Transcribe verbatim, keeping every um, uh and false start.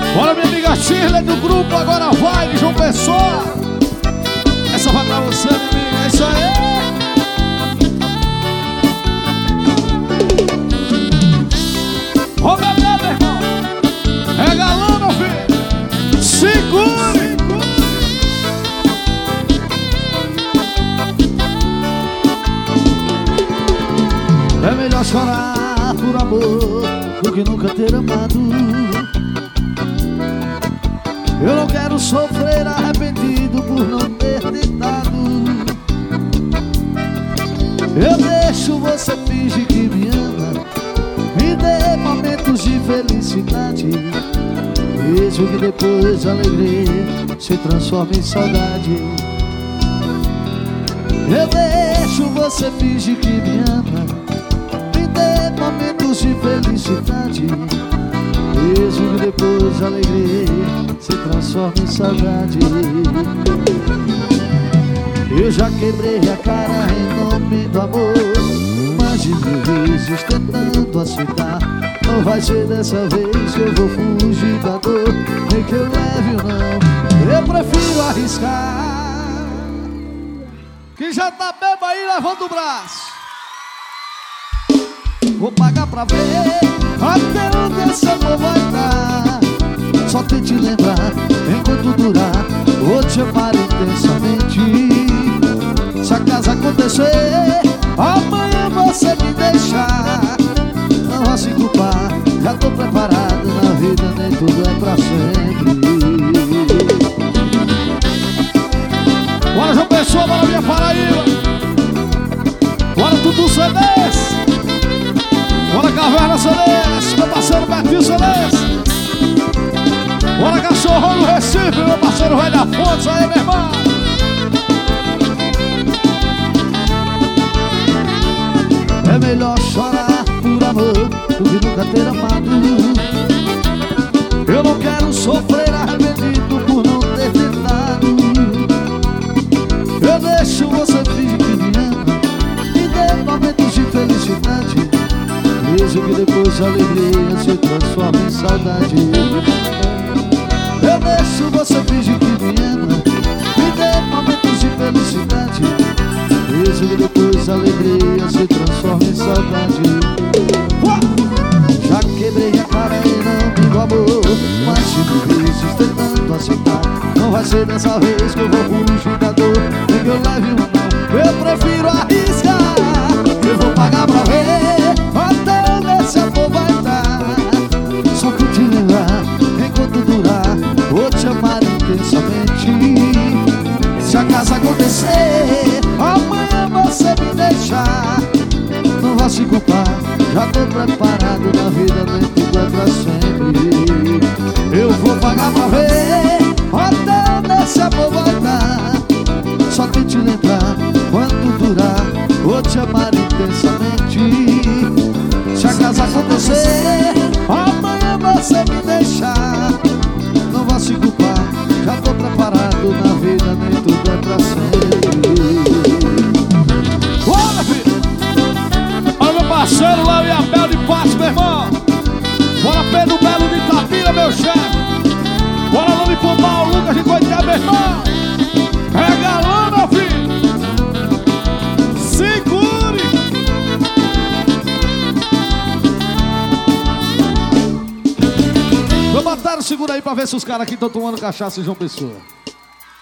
Bora, minha amiga Shirley do grupo Agora Vai, de João Pessoa. Essa vai pra você, minha amiga, é isso aí. Ô, bebê, meu irmão, regalando, meu filho. Segure. É melhor chorar por amor do que nunca ter amado. Eu não quero sofrer arrependido por não ter tentado. Eu deixo você fingir que me ama, me dê momentos de felicidade, mesmo que depois a alegria se transforme em saudade. Eu deixo você fingir que me ama, me dê momentos de felicidade, mesmo que depois a alegria se transforma em saudade. Eu já quebrei a cara em nome do amor, mais de mil vezes tentando aceitar. Não vai ser dessa vez que eu vou fugir da dor, nem que eu leve ou não, eu prefiro arriscar. Quem já tá bebo aí, levanta o braço. Vou pagar pra ver até onde esse amor vai dar. Só tente lembrar enquanto durar, vou te amar intensamente. Se a casa acontecer, amanhã você me deixar, não vá se culpar, já tô preparado. Na vida nem tudo é pra sempre. Bora, João Pessoa, bora, minha Paraíba. Bora, Tutu Cedes. Bora, Caverna Cedes, meu parceiro Betinho Cedes. Bora, Cachorrão do Recife, meu parceiro Velho Afonso. Aí, meu irmão. É melhor chorar por amor do que nunca ter amado. Eu não quero sofrer arrependido por não ter tentado. Eu deixo você fingir que me ama, me dê momentos de felicidade, mesmo que depois a alegria se transforme em saudade. Eu deixo você fingir que me ama, me dê momentos de felicidade, mesmo que depois a alegria se transforme em saudade. Já quebrei a cara em nome do amor, mas cinco vezes tentando aceitar. Não vai ser dessa vez que eu vou fugir da dor, nem que eu leve uma mão, eu prefiro arriscar. Eu vou pagar pra ver até onde esse amor vai dar. Só que te lembrar enquanto durar, vou te amar intensamente. Se a casa acontecer, amanhã você me deixar, não vá se culpar, já tô preparado. Na vida nem tudo é pra sempre. Eu vou pagar pra ver até onde esse amor vai dar. Só que te lembrar quando durar, vou te amar intensamente. Se a casa acontecer, amanhã você me deixar, não vá se culpar, já tô preparado. Na vida nem tudo é pra sempre. Bora, filho! Olha meu parceiro lá, e Abel de Passo, meu irmão. Bora, Pedro Belo de Itabira, meu chefe. Bora, Lani Pombal, Lucas de Coité, meu irmão. Regalando, meu filho. Segure! Meu batalha, segura aí pra ver se os caras aqui estão tomando cachaça em João Pessoa.